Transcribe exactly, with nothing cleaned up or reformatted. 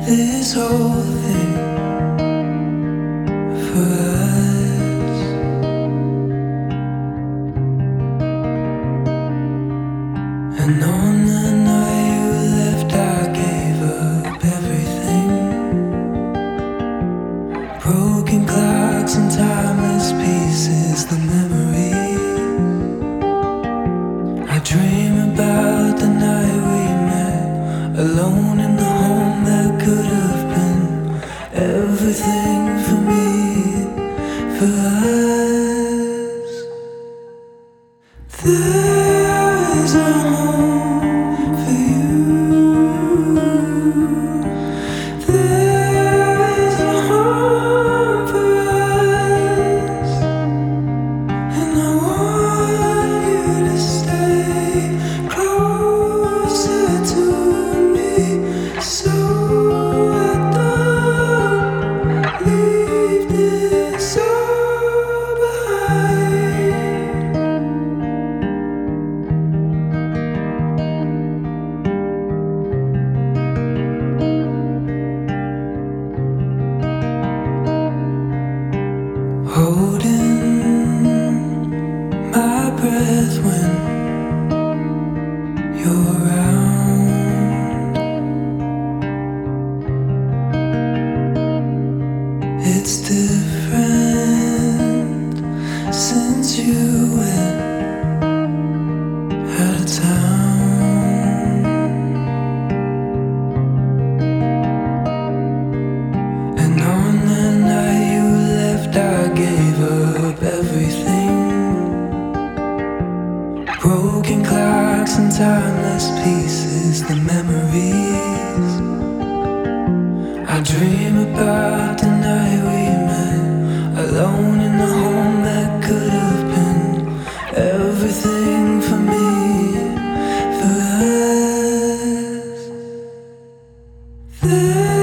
this whole thing for us. And on the night you left, I gave up everything. Broken clocks and timeless pieces, the memory. I dream about the night we met, alone in the home that could have been everything for me, for us. There is a home for you. There is a home for us, and I want you to stay closer to me, so I don't leave this all behind. Holding my breath when you're around. It's different since you went out of town. And on the night you left, I gave up everything. Broken clocks and timeless pieces, the memories. I dream about the night we met, alone in the home that could have been everything for me, for us. There